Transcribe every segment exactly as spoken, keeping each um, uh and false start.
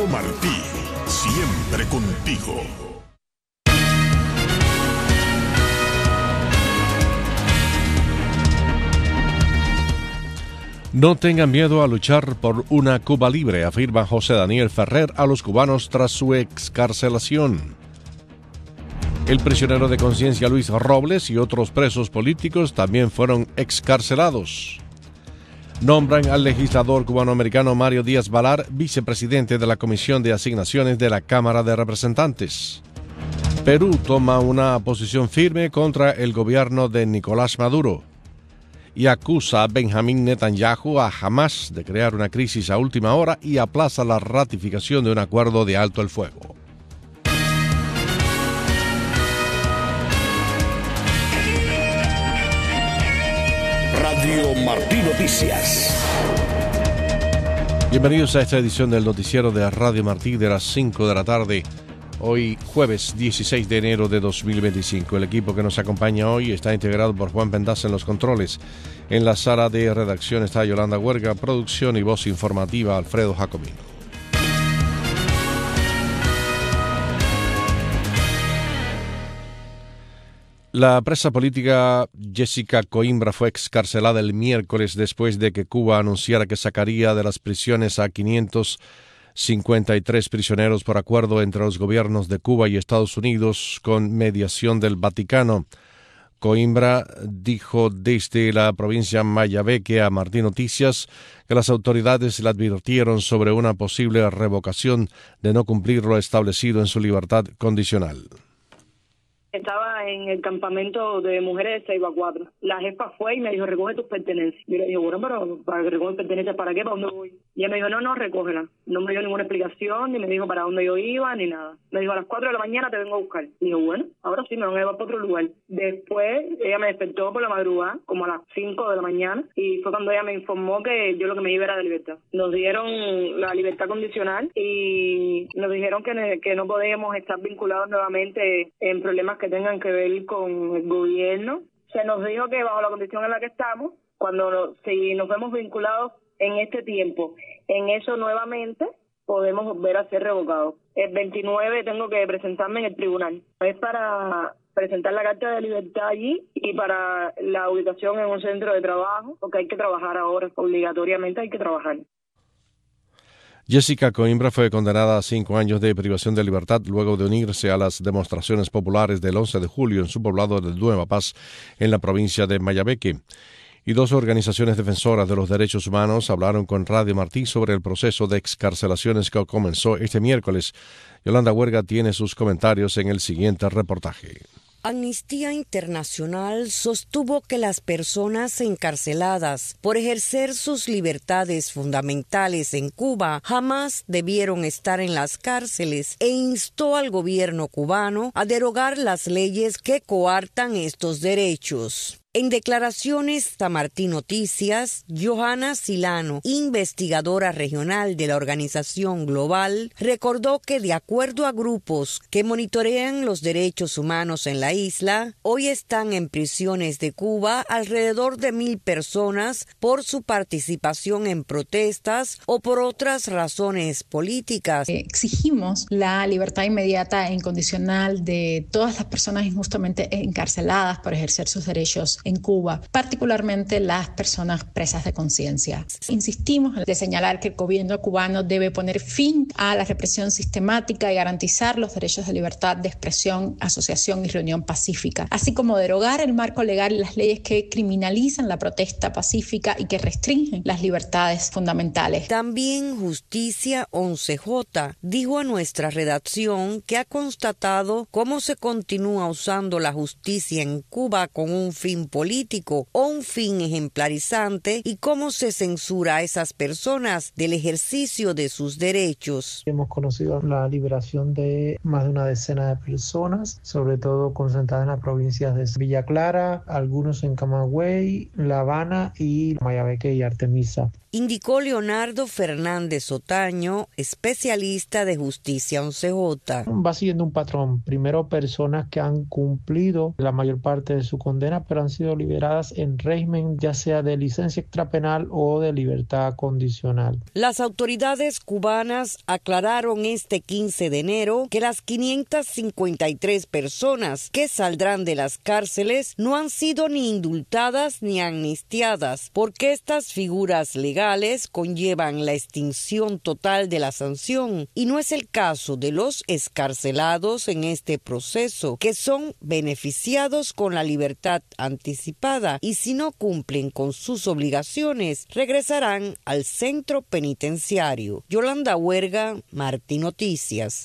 Darío Martí, siempre contigo. No tengan miedo a luchar por una Cuba libre, afirma José Daniel Ferrer a los cubanos tras su excarcelación. El prisionero de conciencia Luis Robles y otros presos políticos también fueron excarcelados. Nombran al legislador cubanoamericano Mario Díaz Balar vicepresidente de la Comisión de Asignaciones de la Cámara de Representantes. Perú toma una posición firme contra el gobierno de Nicolás Maduro y acusa a Benjamín Netanyahu a Hamás de crear una crisis a última hora y aplaza la ratificación de un acuerdo de alto el fuego. Radio Martí Noticias. Bienvenidos a esta edición del noticiero de Radio Martí de las cinco de la tarde. Hoy jueves dieciséis de enero de dos mil veinticinco. El equipo que nos acompaña hoy está integrado por Juan Pendas en los controles. En la sala de redacción está Yolanda Huerga, producción y voz informativa Alfredo Jacomino. La presa política Jessica Coimbra fue excarcelada el miércoles después de que Cuba anunciara que sacaría de las prisiones a quinientos cincuenta y tres prisioneros por acuerdo entre los gobiernos de Cuba y Estados Unidos con mediación del Vaticano. Coimbra dijo desde la provincia Mayabeque a Martí Noticias que las autoridades le advirtieron sobre una posible revocación de no cumplir lo establecido en su libertad condicional. Estaba en el campamento de mujeres de Ceiba cuatro. La jefa fue y me dijo, recoge tus pertenencias. Y le dije, bueno, pero para que recoge pertenencias, ¿para qué? ¿Para dónde voy? Y ella me dijo, no, no, recógela. No me dio ninguna explicación, ni me dijo para dónde yo iba, ni nada. Me dijo, a las cuatro de la mañana te vengo a buscar. Y digo, bueno, ahora sí me van a llevar para otro lugar. Después, ella me despertó por la madrugada, como a las cinco de la mañana, y fue cuando ella me informó que yo lo que me iba era de libertad. Nos dieron la libertad condicional y nos dijeron que, que no podíamos estar vinculados nuevamente en problemas que tengan que ver con el gobierno. Se nos dijo que bajo la condición en la que estamos, cuando si nos vemos vinculados en este tiempo, en eso nuevamente, podemos volver a ser revocados. El veintinueve tengo que presentarme en el tribunal. Es para presentar la carta de libertad allí y para la ubicación en un centro de trabajo, porque hay que trabajar ahora, obligatoriamente hay que trabajar. Jessica Coimbra fue condenada a cinco años de privación de libertad luego de unirse a las demostraciones populares del once de julio en su poblado de Nueva Paz, en la provincia de Mayabeque. Y dos organizaciones defensoras de los derechos humanos hablaron con Radio Martí sobre el proceso de excarcelaciones que comenzó este miércoles. Yolanda Huerga tiene sus comentarios en el siguiente reportaje. Amnistía Internacional sostuvo que las personas encarceladas por ejercer sus libertades fundamentales en Cuba jamás debieron estar en las cárceles e instó al gobierno cubano a derogar las leyes que coartan estos derechos. En declaraciones a Martí Noticias, Johanna Silano, investigadora regional de la organización global, recordó que de acuerdo a grupos que monitorean los derechos humanos en la isla, hoy están en prisiones de Cuba alrededor de mil personas por su participación en protestas o por otras razones políticas. Exigimos la libertad inmediata e incondicional de todas las personas injustamente encarceladas por ejercer sus derechos en Cuba, particularmente las personas presas de conciencia. Insistimos en señalar que el gobierno cubano debe poner fin a la represión sistemática y garantizar los derechos de libertad de expresión, asociación y reunión pacífica, así como derogar el marco legal y las leyes que criminalizan la protesta pacífica y que restringen las libertades fundamentales. También Justicia once J dijo a nuestra redacción que ha constatado cómo se continúa usando la justicia en Cuba con un fin político o un fin ejemplarizante y cómo se censura a esas personas del ejercicio de sus derechos. Hemos conocido la liberación de más de una decena de personas, sobre todo concentradas en las provincias de Villa Clara, algunos en Camagüey, La Habana y Mayabeque y Artemisa. indicó Leonardo Fernández Otaño, especialista de Justicia once J. Va siguiendo un patrón. Primero, personas que han cumplido la mayor parte de su condena, pero han sido liberadas en régimen ya sea de licencia extrapenal o de libertad condicional. Las autoridades cubanas aclararon este quince de enero que las quinientas cincuenta y tres personas que saldrán de las cárceles no han sido ni indultadas ni amnistiadas, porque estas figuras legales conllevan la extinción total de la sanción, y no es el caso de los excarcelados en este proceso, que son beneficiados con la libertad anticipada y si no cumplen con sus obligaciones, regresarán al centro penitenciario. Yolanda Huerga, Martí Noticias.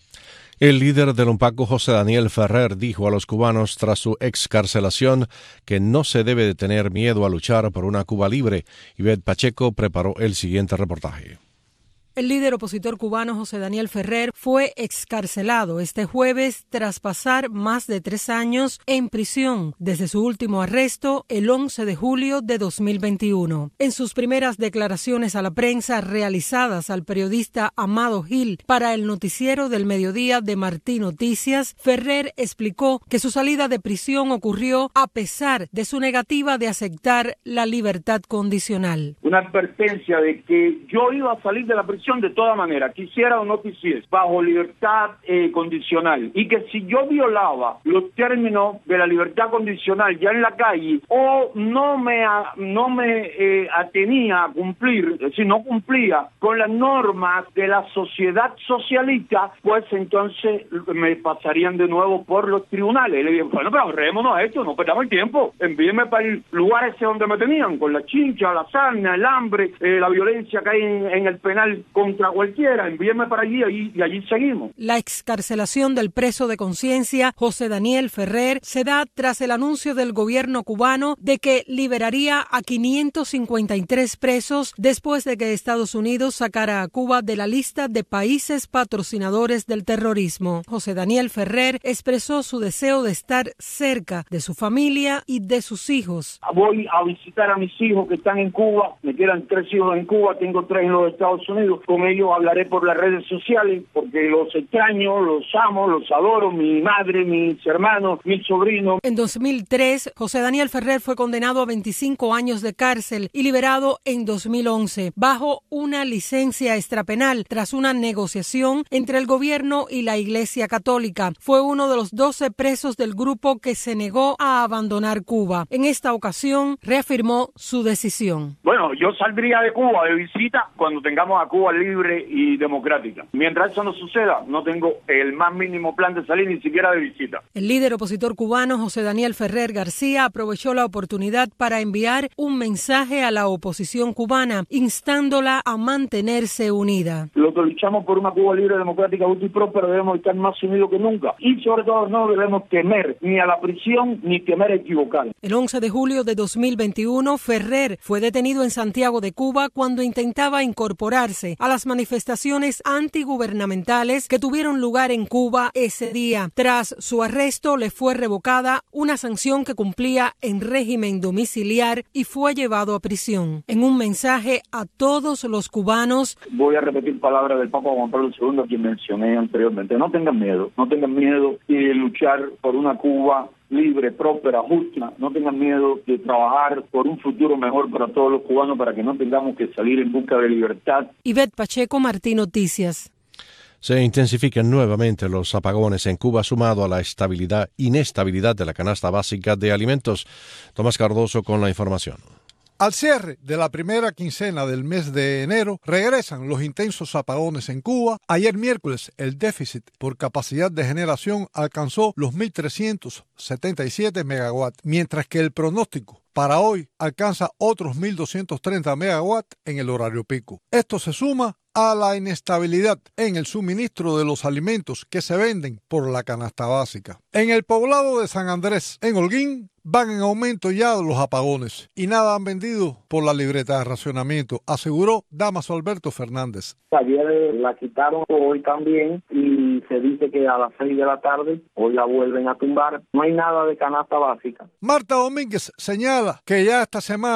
El líder del UNPACO, José Daniel Ferrer, dijo a los cubanos tras su excarcelación que no se debe de tener miedo a luchar por una Cuba libre. Ivette Pacheco preparó el siguiente reportaje. El líder opositor cubano José Daniel Ferrer fue excarcelado este jueves tras pasar más de tres años en prisión desde su último arresto el once de julio de dos mil veintiuno. En sus primeras declaraciones a la prensa realizadas al periodista Amado Gil para el noticiero del mediodía de Martí Noticias, Ferrer explicó que su salida de prisión ocurrió a pesar de su negativa de aceptar la libertad condicional. Una advertencia de que yo iba a salir de la prisión de toda manera, quisiera o no quisiera, bajo libertad eh, condicional, y que si yo violaba los términos de la libertad condicional ya en la calle o no me a, no me eh, atenía a cumplir, es decir, no cumplía con las normas de la sociedad socialista, pues entonces me pasarían de nuevo por los tribunales. Y le dije, bueno, pero ahorrémonos a esto, no perdamos el tiempo, envíenme para el lugar ese donde me tenían, con la chincha, la sarna, el hambre, eh, la violencia que hay en, en el penal contra cualquiera, envíenme para allí, allí y allí seguimos. La excarcelación del preso de conciencia José Daniel Ferrer se da tras el anuncio del gobierno cubano de que liberaría a quinientos cincuenta y tres presos después de que Estados Unidos sacara a Cuba de la lista de países patrocinadores del terrorismo. José Daniel Ferrer expresó su deseo de estar cerca de su familia y de sus hijos. Voy a visitar a mis hijos que están en Cuba, me quedan tres hijos en Cuba, tengo tres en los Estados Unidos. Con ellos hablaré por las redes sociales porque los extraño, los amo, los adoro, mi madre, mis hermanos, mis sobrinos. En dos mil tres, José Daniel Ferrer fue condenado a veinticinco años de cárcel y liberado en dos mil once bajo una licencia extrapenal tras una negociación entre el gobierno y la Iglesia Católica. Fue uno de los doce presos del grupo que se negó a abandonar Cuba. En esta ocasión reafirmó su decisión. Bueno, yo saldría de Cuba de visita cuando tengamos a Cuba libre y democrática. Mientras eso no suceda, no tengo el más mínimo plan de salir ni siquiera de visita. El líder opositor cubano José Daniel Ferrer García aprovechó la oportunidad para enviar un mensaje a la oposición cubana, instándola a mantenerse unida. Los que luchamos por una Cuba libre, democrática, justa y próspera debemos estar más unidos que nunca. Y sobre todo no debemos temer ni a la prisión ni temer a equivocar. El once de julio de dos mil veintiuno, Ferrer fue detenido en Santiago de Cuba cuando intentaba incorporarse a las manifestaciones antigubernamentales que tuvieron lugar en Cuba ese día. Tras su arresto le fue revocada una sanción que cumplía en régimen domiciliar y fue llevado a prisión. En un mensaje a todos los cubanos, voy a repetir palabras del Papa Juan Pablo segundo, a quien mencioné anteriormente. No tengan miedo, no tengan miedo de luchar por una Cuba libre, próspera, justa. No tengan miedo de trabajar por un futuro mejor para todos los cubanos, para que no tengamos que salir en busca de libertad. Ivette Pacheco, Martí Noticias. Se intensifican nuevamente los apagones en Cuba, sumado a la estabilidad, inestabilidad de la canasta básica de alimentos. Tomás Cardoso con la información. Al cierre de la primera quincena del mes de enero, regresan los intensos apagones en Cuba. Ayer miércoles, el déficit por capacidad de generación alcanzó los mil trescientos setenta y siete megawatts, mientras que el pronóstico para hoy alcanza otros mil doscientos treinta megawatts en el horario pico. Esto se suma a la inestabilidad en el suministro de los alimentos que se venden por la canasta básica. En el poblado de San Andrés, en Holguín, van en aumento ya los apagones y nada han vendido por la libreta de racionamiento, aseguró Damaso Alberto Fernández. Ayer la quitaron, hoy también, y se dice que a las seis de la tarde hoy la vuelven a tumbar. No hay nada de canasta básica. Marta Domínguez señala que ya esta semana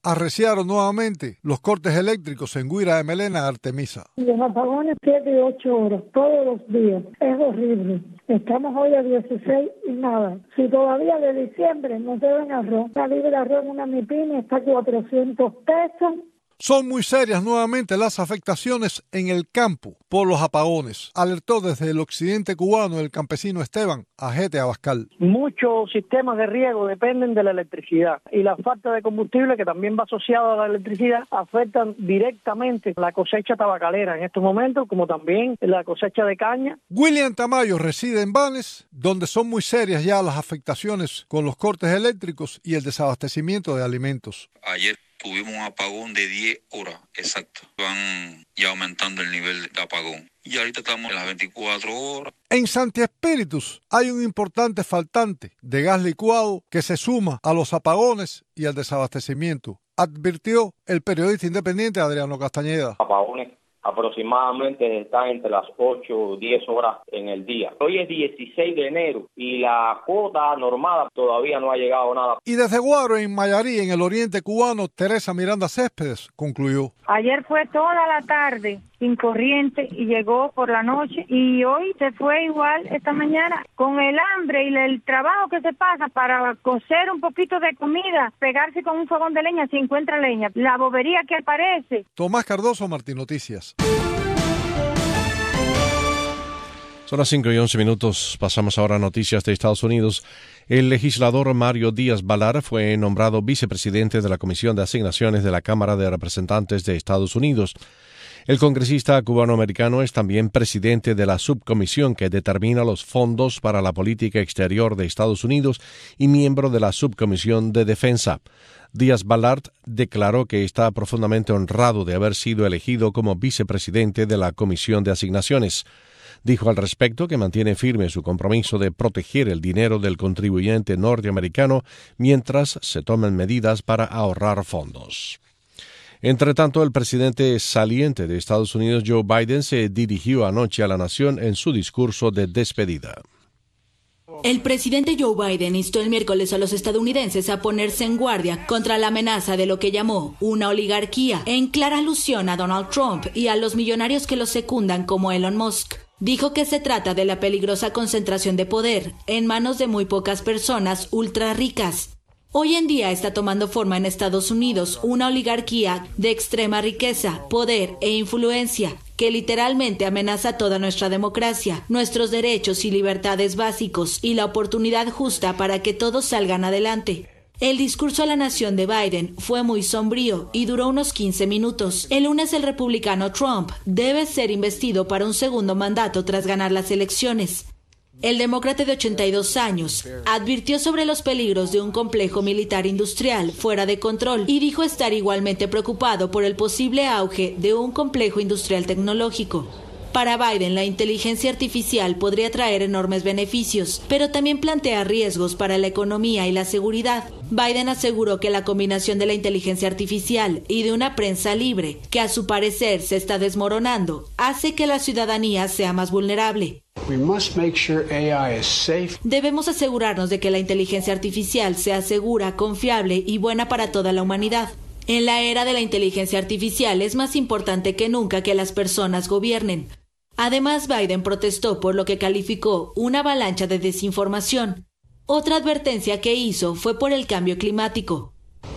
arreciaron nuevamente los cortes eléctricos en Guira de Melena, Artemisa. Los apagones siete y ocho horas, todos los días. Es horrible. Estamos hoy a dieciséis y nada. Si todavía de diciembre no te ven arroz, la libra de arroz en una mipini está a cuatrocientos pesos. Son muy serias nuevamente las afectaciones en el campo por los apagones, alertó desde el occidente cubano el campesino Esteban Ajete Abascal. Muchos sistemas de riego dependen de la electricidad y la falta de combustible, que también va asociado a la electricidad, afectan directamente la cosecha tabacalera en estos momentos, como también la cosecha de caña. William Tamayo reside en Banes, donde son muy serias ya las afectaciones con los cortes eléctricos y el desabastecimiento de alimentos. Ayer tuvimos un apagón de diez horas, exacto. Van ya aumentando el nivel de apagón. Y ahorita estamos en las veinticuatro horas. En Santi Espíritus hay un importante faltante de gas licuado que se suma a los apagones y al desabastecimiento, advirtió el periodista independiente Adriano Castañeda. Apagones aproximadamente están entre las ocho o diez horas en el día. Hoy es dieciséis de enero y la cuota normada todavía no ha llegado nada. Y desde Guaro, en Mayarí, en el oriente cubano, Teresa Miranda Céspedes concluyó. Ayer fue toda la tarde sin corriente y llegó por la noche, y hoy se fue igual esta mañana. Con el hambre y el trabajo que se pasa para cocer un poquito de comida, pegarse con un fogón de leña si encuentra leña, la bobería que aparece. Tomás Cardoso, Martín Noticias. Son las cinco y once minutos. Pasamos ahora a noticias de Estados Unidos. El legislador Mario Díaz-Balart fue nombrado vicepresidente de la Comisión de Asignaciones de la Cámara de Representantes de Estados Unidos. El congresista cubanoamericano es también presidente de la subcomisión que determina los fondos para la política exterior de Estados Unidos y miembro de la subcomisión de defensa. Díaz-Balart declaró que está profundamente honrado de haber sido elegido como vicepresidente de la Comisión de Asignaciones. Dijo al respecto que mantiene firme su compromiso de proteger el dinero del contribuyente norteamericano mientras se toman medidas para ahorrar fondos. Entre tanto, el presidente saliente de Estados Unidos, Joe Biden, se dirigió anoche a la nación en su discurso de despedida. El presidente Joe Biden instó el miércoles a los estadounidenses a ponerse en guardia contra la amenaza de lo que llamó una oligarquía, en clara alusión a Donald Trump y a los millonarios que lo secundan como Elon Musk. Dijo que se trata de la peligrosa concentración de poder en manos de muy pocas personas ultra ricas. Hoy en día está tomando forma en Estados Unidos una oligarquía de extrema riqueza, poder e influencia que literalmente amenaza toda nuestra democracia, nuestros derechos y libertades básicos y la oportunidad justa para que todos salgan adelante. El discurso a la nación de Biden fue muy sombrío y duró unos quince minutos. El lunes el republicano Trump debe ser investido para un segundo mandato tras ganar las elecciones. El demócrata de ochenta y dos años advirtió sobre los peligros de un complejo militar industrial fuera de control y dijo estar igualmente preocupado por el posible auge de un complejo industrial tecnológico. Para Biden, la inteligencia artificial podría traer enormes beneficios, pero también plantea riesgos para la economía y la seguridad. Biden aseguró que la combinación de la inteligencia artificial y de una prensa libre, que a su parecer se está desmoronando, hace que la ciudadanía sea más vulnerable. Debemos asegurarnos de que la inteligencia artificial sea segura, confiable y buena para toda la humanidad. En la era de la inteligencia artificial es más importante que nunca que las personas gobiernen. Además, Biden protestó por lo que calificó una avalancha de desinformación. Otra advertencia que hizo fue por el cambio climático.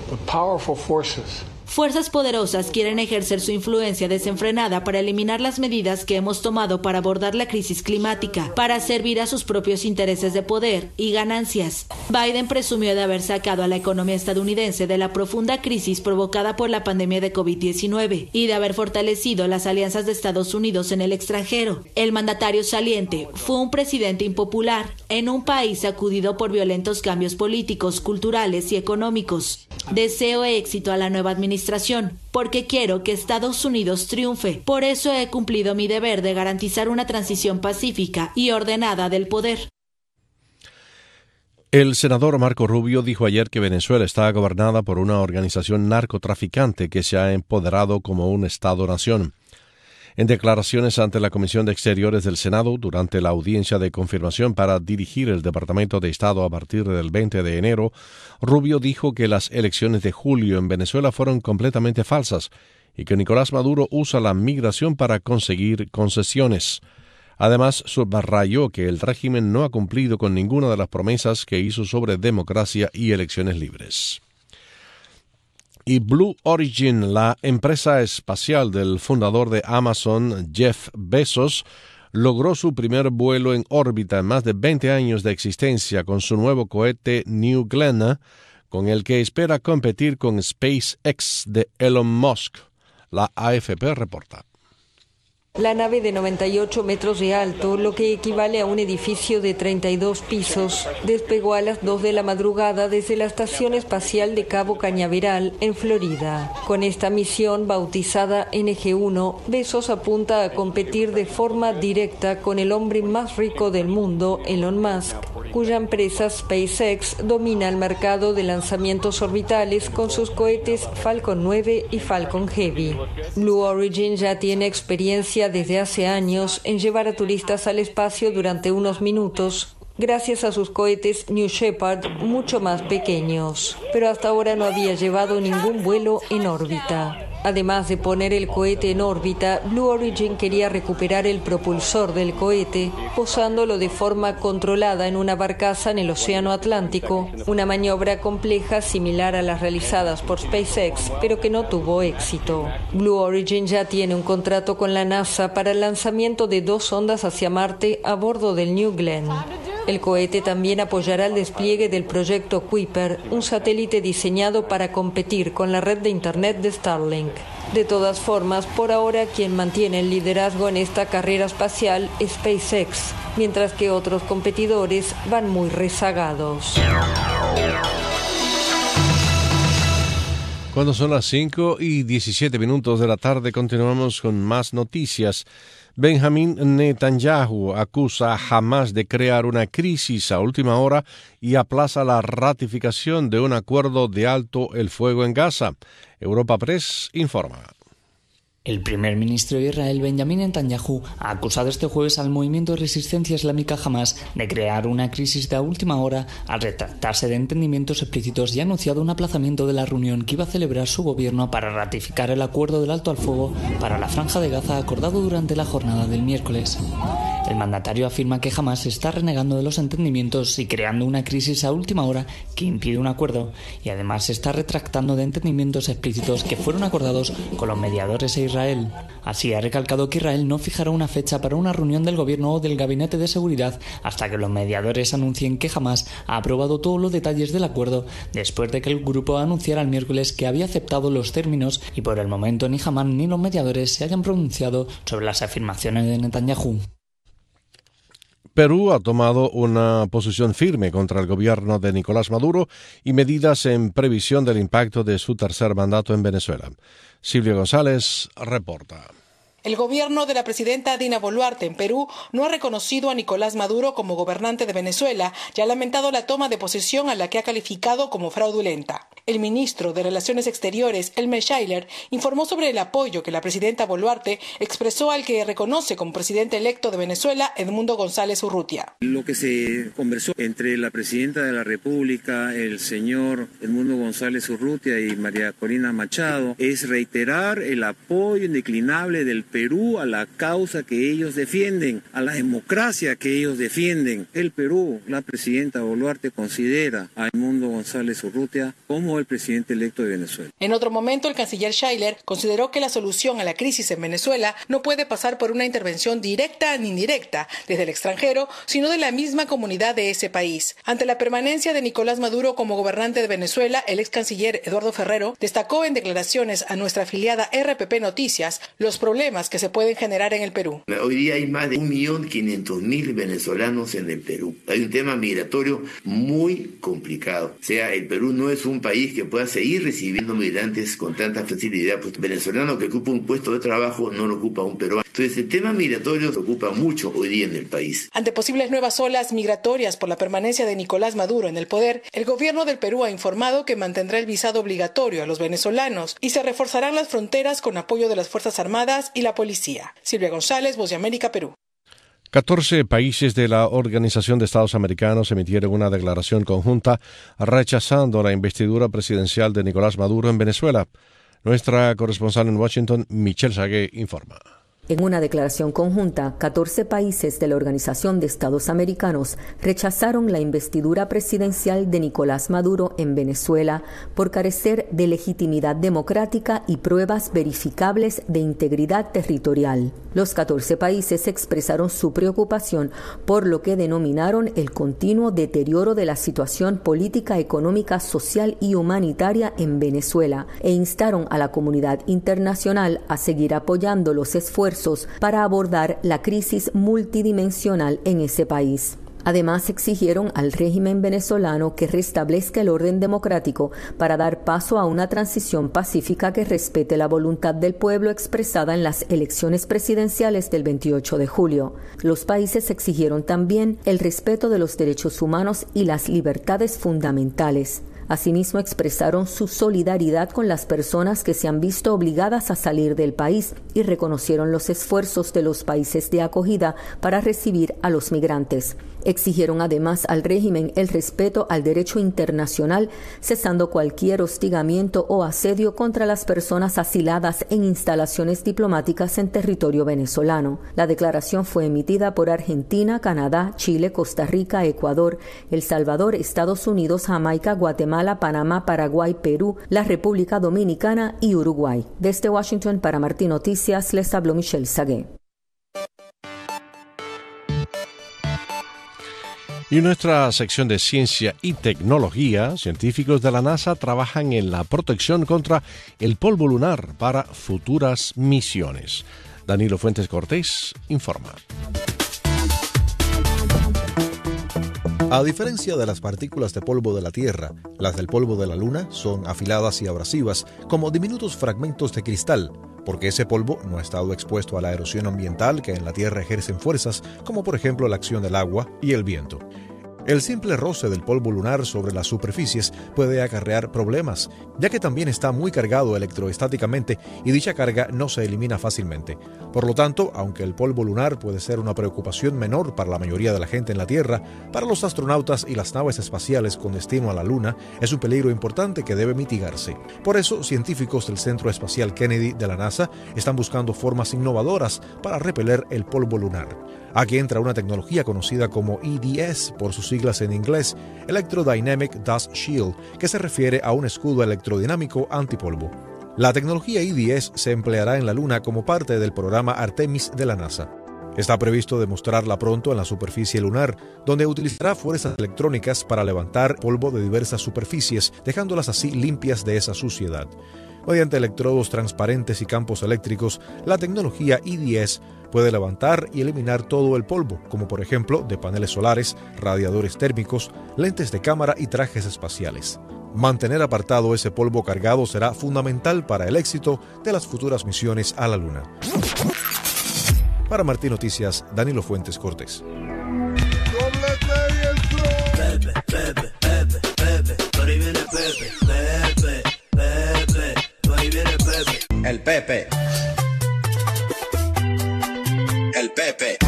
Fuerzas poderosas quieren ejercer su influencia desenfrenada para eliminar las medidas que hemos tomado para abordar la crisis climática, para servir a sus propios intereses de poder y ganancias. Biden presumió de haber sacado a la economía estadounidense de la profunda crisis provocada por la pandemia de covid diecinueve y de haber fortalecido las alianzas de Estados Unidos en el extranjero. El mandatario saliente fue un presidente impopular en un país sacudido por violentos cambios políticos, culturales y económicos. Deseo éxito a la nueva administración, porque quiero que Estados Unidos triunfe. Por eso he cumplido mi deber de garantizar una transición pacífica y ordenada del poder. El senador Marco Rubio dijo ayer que Venezuela está gobernada por una organización narcotraficante que se ha empoderado como un Estado-nación. En declaraciones ante la Comisión de Exteriores del Senado durante la audiencia de confirmación para dirigir el Departamento de Estado a partir del veinte de enero, Rubio dijo que las elecciones de julio en Venezuela fueron completamente falsas y que Nicolás Maduro usa la migración para conseguir concesiones. Además, subrayó que el régimen no ha cumplido con ninguna de las promesas que hizo sobre democracia y elecciones libres. Y Blue Origin, la empresa espacial del fundador de Amazon, Jeff Bezos, logró su primer vuelo en órbita en más de veinte años de existencia con su nuevo cohete New Glenn, con el que espera competir con SpaceX de Elon Musk. La A F P reporta. La nave de noventa y ocho metros de alto, lo que equivale a un edificio de treinta y dos pisos, despegó a las dos de la madrugada desde la Estación Espacial de Cabo Cañaveral, en Florida. Con esta misión, bautizada N G uno, Bezos apunta a competir de forma directa con el hombre más rico del mundo, Elon Musk, cuya empresa SpaceX domina el mercado de lanzamientos orbitales con sus cohetes Falcon nueve y Falcon Heavy. Blue Origin ya tiene experiencia desde hace años en llevar a turistas al espacio durante unos minutos, gracias a sus cohetes New Shepard mucho más pequeños, pero hasta ahora no había llevado ningún vuelo en órbita. Además de poner el cohete en órbita, Blue Origin quería recuperar el propulsor del cohete, posándolo de forma controlada en una barcaza en el Océano Atlántico, una maniobra compleja similar a las realizadas por SpaceX, pero que no tuvo éxito. Blue Origin ya tiene un contrato con la NASA para el lanzamiento de dos sondas hacia Marte a bordo del New Glenn. El cohete también apoyará el despliegue del proyecto Kuiper, un satélite diseñado para competir con la red de Internet de Starlink. De todas formas, por ahora quien mantiene el liderazgo en esta carrera espacial es SpaceX, mientras que otros competidores van muy rezagados. Cuando son las cinco y diecisiete minutos de la tarde, continuamos con más noticias. Benjamín Netanyahu acusa a Hamás de crear una crisis a última hora y aplaza la ratificación de un acuerdo de alto el fuego en Gaza. Europa Press informa. El primer ministro de Israel, Benjamín Netanyahu, ha acusado este jueves al movimiento de resistencia islámica Hamás de crear una crisis de última hora al retractarse de entendimientos explícitos y ha anunciado un aplazamiento de la reunión que iba a celebrar su gobierno para ratificar el acuerdo del alto al fuego para la franja de Gaza acordado durante la jornada del miércoles. El mandatario afirma que Hamás está renegando de los entendimientos y creando una crisis a última hora que impide un acuerdo, y además se está retractando de entendimientos explícitos que fueron acordados con los mediadores e Israel. Así ha recalcado que Israel no fijará una fecha para una reunión del gobierno o del gabinete de seguridad hasta que los mediadores anuncien que Hamás ha aprobado todos los detalles del acuerdo, después de que el grupo anunciara el miércoles que había aceptado los términos, y por el momento ni Hamás ni los mediadores se hayan pronunciado sobre las afirmaciones de Netanyahu. Perú ha tomado una posición firme contra el gobierno de Nicolás Maduro y medidas en previsión del impacto de su tercer mandato en Venezuela. Silvia González reporta. El gobierno de la presidenta Dina Boluarte en Perú no ha reconocido a Nicolás Maduro como gobernante de Venezuela y ha lamentado la toma de posesión a la que ha calificado como fraudulenta. El ministro de Relaciones Exteriores, Elmer Schailer, informó sobre el apoyo que la presidenta Boluarte expresó al que reconoce como presidente electo de Venezuela, Edmundo González Urrutia. Lo que se conversó entre la presidenta de la República, el señor Edmundo González Urrutia y María Corina Machado, es reiterar el apoyo indeclinable del Perú a la causa que ellos defienden, a la democracia que ellos defienden. El Perú, la presidenta Boluarte considera a Edmundo González Urrutia como el presidente electo de Venezuela. En otro momento, el canciller Schailer consideró que la solución a la crisis en Venezuela no puede pasar por una intervención directa ni indirecta desde el extranjero, sino de la misma comunidad de ese país. Ante la permanencia de Nicolás Maduro como gobernante de Venezuela, el ex canciller Eduardo Ferrero destacó en declaraciones a nuestra afiliada R P P Noticias los problemas que se pueden generar en el Perú. Hoy día hay más de un millón quinientos mil venezolanos en el Perú. Hay un tema migratorio muy complicado. O sea, el Perú no es un país país que pueda seguir recibiendo migrantes con tanta facilidad, pues venezolano que ocupa un puesto de trabajo no lo ocupa un peruano. Entonces el tema migratorio se ocupa mucho hoy día en el país. Ante posibles nuevas olas migratorias por la permanencia de Nicolás Maduro en el poder, el gobierno del Perú ha informado que mantendrá el visado obligatorio a los venezolanos y se reforzarán las fronteras con apoyo de las Fuerzas Armadas y la policía. Silvia González, Voz de América, Perú. catorce países de la Organización de Estados Americanos emitieron una declaración conjunta rechazando la investidura presidencial de Nicolás Maduro en Venezuela. Nuestra corresponsal en Washington, Michelle Sagué, informa. En una declaración conjunta, catorce países de la Organización de Estados Americanos rechazaron la investidura presidencial de Nicolás Maduro en Venezuela por carecer de legitimidad democrática y pruebas verificables de integridad territorial. Los catorce países expresaron su preocupación por lo que denominaron el continuo deterioro de la situación política, económica, social y humanitaria en Venezuela e instaron a la comunidad internacional a seguir apoyando los esfuerzos para abordar la crisis multidimensional en ese país. Además, exigieron al régimen venezolano que restablezca el orden democrático para dar paso a una transición pacífica que respete la voluntad del pueblo expresada en las elecciones presidenciales del veintiocho de julio. Los países exigieron también el respeto de los derechos humanos y las libertades fundamentales. Asimismo, expresaron su solidaridad con las personas que se han visto obligadas a salir del país y reconocieron los esfuerzos de los países de acogida para recibir a los migrantes. Exigieron además al régimen el respeto al derecho internacional, cesando cualquier hostigamiento o asedio contra las personas asiladas en instalaciones diplomáticas en territorio venezolano. La declaración fue emitida por Argentina, Canadá, Chile, Costa Rica, Ecuador, El Salvador, Estados Unidos, Jamaica, Guatemala, Panamá, Paraguay, Perú, la República Dominicana y Uruguay. Desde Washington para Martín Noticias les habló Michelle Sagué. Y en nuestra sección de ciencia y tecnología, científicos de la NASA trabajan en la protección contra el polvo lunar para futuras misiones. Danilo Fuentes Cortés informa. A diferencia de las partículas de polvo de la Tierra, las del polvo de la Luna son afiladas y abrasivas como diminutos fragmentos de cristal, porque ese polvo no ha estado expuesto a la erosión ambiental que en la Tierra ejercen fuerzas como por ejemplo la acción del agua y el viento. El simple roce del polvo lunar sobre las superficies puede acarrear problemas, ya que también está muy cargado electroestáticamente y dicha carga no se elimina fácilmente. Por lo tanto, aunque el polvo lunar puede ser una preocupación menor para la mayoría de la gente en la Tierra, para los astronautas y las naves espaciales con destino a la Luna es un peligro importante que debe mitigarse. Por eso, científicos del Centro Espacial Kennedy de la NASA están buscando formas innovadoras para repeler el polvo lunar. Aquí entra una tecnología conocida como E D S por sus siglas en inglés, Electrodynamic Dust Shield, que se refiere a un escudo electrodinámico antipolvo. La tecnología E D S se empleará en la Luna como parte del programa Artemis de la NASA. Está previsto demostrarla pronto en la superficie lunar, donde utilizará fuerzas electrónicas para levantar polvo de diversas superficies, dejándolas así limpias de esa suciedad. Mediante electrodos transparentes y campos eléctricos, la tecnología E D S puede levantar y eliminar todo el polvo, como por ejemplo de paneles solares, radiadores térmicos, lentes de cámara y trajes espaciales. Mantener apartado ese polvo cargado será fundamental para el éxito de las futuras misiones a la Luna. Para Martín Noticias, Danilo Fuentes Cortés. Pepe, Pepe, Pepe, Pepe, por ahí viene Pepe, Pepe, Pepe, por ahí viene Pepe. El Pepe. El Pepe.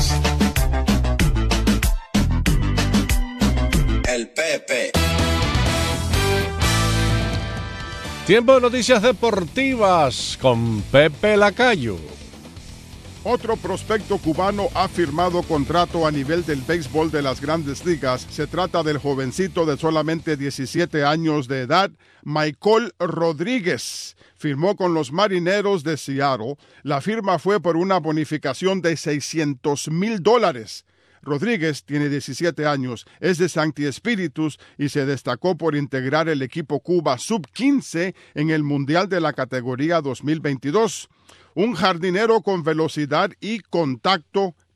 El Pepe. Tiempo de noticias deportivas con Pepe Lacayo. Otro prospecto cubano ha firmado contrato a nivel del béisbol de las Grandes Ligas. Se trata del jovencito de solamente diecisiete años de edad, Michael Rodríguez. Firmó con los Marineros de Seattle. La firma fue por una bonificación de seiscientos mil dólares. Rodríguez tiene diecisiete años, es de Sancti Spiritus y se destacó por integrar el equipo Cuba sub quince en el Mundial de la categoría dos mil veintidós. Un jardinero con velocidad y contacto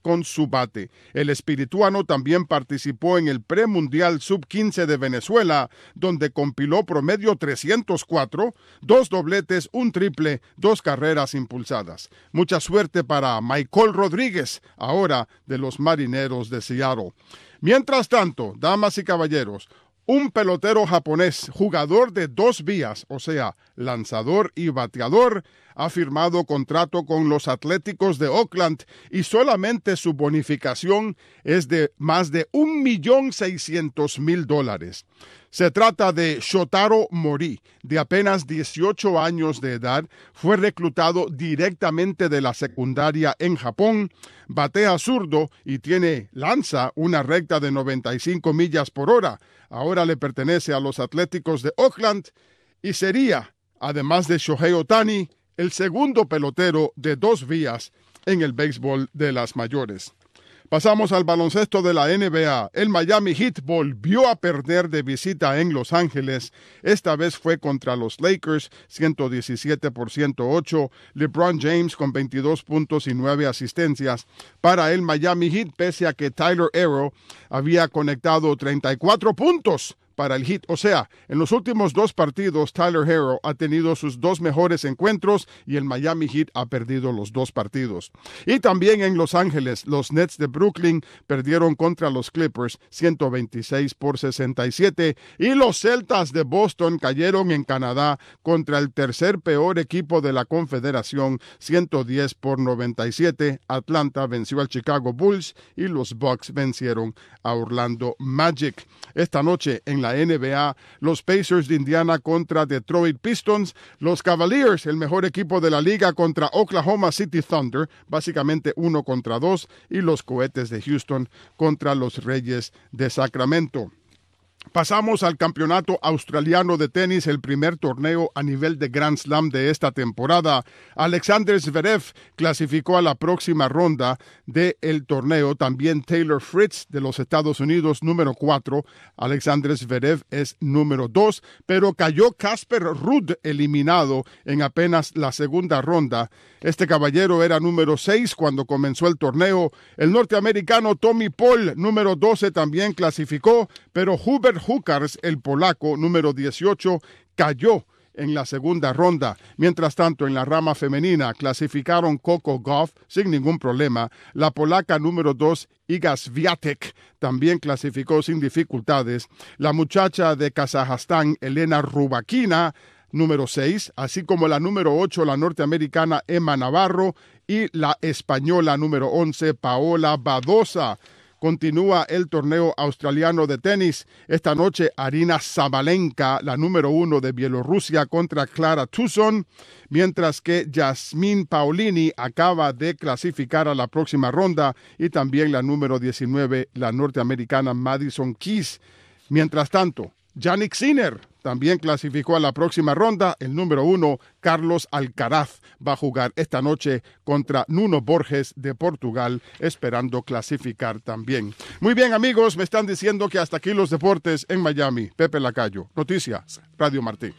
con su bate. El espirituano también participó en el premundial sub quince de Venezuela, donde compiló promedio trescientos cuatro, dos dobletes, un triple, dos carreras impulsadas. Mucha suerte para Michael Rodríguez, ahora de los Marineros de Seattle. Mientras tanto, damas y caballeros, un pelotero japonés, jugador de dos vías, o sea, lanzador y bateador, ha firmado contrato con los Atléticos de Oakland y solamente su bonificación es de más de un millón seiscientos mil dólares. Se trata de Shotaro Mori, de apenas dieciocho años de edad, fue reclutado directamente de la secundaria en Japón, batea zurdo y tiene lanza una recta de noventa y cinco millas por hora. Ahora le pertenece a los Atléticos de Oakland y sería, además de Shohei Ohtani, el segundo pelotero de dos vías en el béisbol de las mayores. Pasamos al baloncesto de la N B A. El Miami Heat volvió a perder de visita en Los Ángeles. Esta vez fue contra los Lakers, ciento diecisiete por ciento ocho. LeBron James con veintidós puntos y nueve asistencias para el Miami Heat, pese a que Tyler Herro había conectado treinta y cuatro puntos para el Heat. O sea, en los últimos dos partidos, Tyler Herro ha tenido sus dos mejores encuentros y el Miami Heat ha perdido los dos partidos. Y también en Los Ángeles, los Nets de Brooklyn perdieron contra los Clippers ciento veintiséis por sesenta y siete y los Celtas de Boston cayeron en Canadá contra el tercer peor equipo de la Confederación ciento diez por noventa y siete. Atlanta venció al Chicago Bulls y los Bucks vencieron a Orlando Magic. Esta noche en la N B A, los Pacers de Indiana contra Detroit Pistons, los Cavaliers, el mejor equipo de la liga, contra Oklahoma City Thunder, básicamente uno contra dos, y los Cohetes de Houston contra los Reyes de Sacramento. Pasamos al campeonato australiano de tenis, el primer torneo a nivel de Grand Slam de esta temporada. Alexander Zverev clasificó a la próxima ronda del torneo. También Taylor Fritz de los Estados Unidos, número cuatro. Alexander Zverev es número dos, pero cayó Casper Ruud, eliminado en apenas la segunda ronda. Este caballero era número seis cuando comenzó el torneo. El norteamericano Tommy Paul, número doce, también clasificó, pero Hubert Hurkacz, el polaco, número dieciocho, cayó en la segunda ronda. Mientras tanto, en la rama femenina clasificaron Coco Gauff sin ningún problema. La polaca número dos, Iga Swiatek, también clasificó sin dificultades. La muchacha de Kazajstán, Elena Rybakina, número seis, así como la número ocho, la norteamericana Emma Navarro, y la española número once, Paola Badosa. Continúa el torneo australiano de tenis. Esta noche, Arina Sabalenka, la número uno de Bielorrusia, contra Clara Tuzon, mientras que Yasmin Paolini acaba de clasificar a la próxima ronda, y también la número diecinueve, la norteamericana Madison Keys. Mientras tanto, Jannik Sinner también clasificó a la próxima ronda. El número uno, Carlos Alcaraz, va a jugar esta noche contra Nuno Borges de Portugal, esperando clasificar también. Muy bien, amigos, me están diciendo que hasta aquí los deportes en Miami. Pepe Lacayo, Noticias, Radio Martí.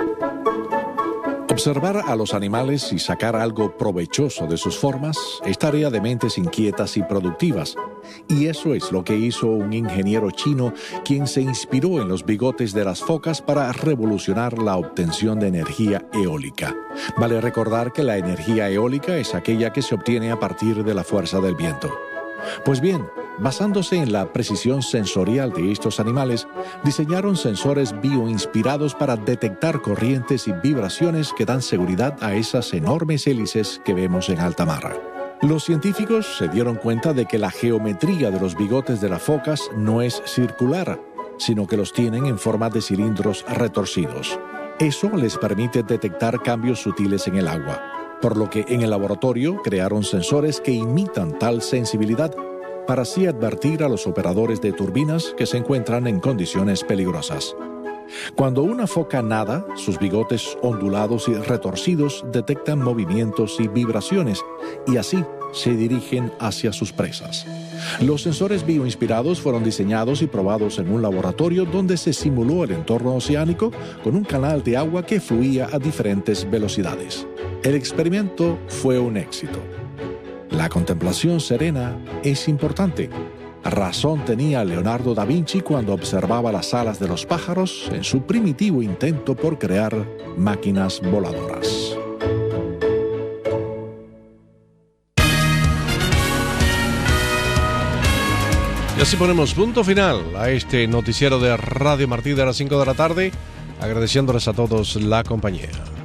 Observar a los animales y sacar algo provechoso de sus formas es tarea de mentes inquietas y productivas. Y eso es lo que hizo un ingeniero chino quien se inspiró en los bigotes de las focas para revolucionar la obtención de energía eólica. Vale recordar que la energía eólica es aquella que se obtiene a partir de la fuerza del viento. Pues bien, basándose en la precisión sensorial de estos animales, diseñaron sensores bioinspirados para detectar corrientes y vibraciones que dan seguridad a esas enormes hélices que vemos en alta mar. Los científicos se dieron cuenta de que la geometría de los bigotes de las focas no es circular, sino que los tienen en forma de cilindros retorcidos. Eso les permite detectar cambios sutiles en el agua, por lo que en el laboratorio crearon sensores que imitan tal sensibilidad para así advertir a los operadores de turbinas que se encuentran en condiciones peligrosas. Cuando una foca nada, sus bigotes ondulados y retorcidos detectan movimientos y vibraciones y así se dirigen hacia sus presas. Los sensores bioinspirados fueron diseñados y probados en un laboratorio donde se simuló el entorno oceánico con un canal de agua que fluía a diferentes velocidades. El experimento fue un éxito. La contemplación serena es importante. Razón tenía Leonardo da Vinci cuando observaba las alas de los pájaros en su primitivo intento por crear máquinas voladoras. Y así ponemos punto final a este noticiero de Radio Martí de las cinco de la tarde, agradeciéndoles a todos la compañía.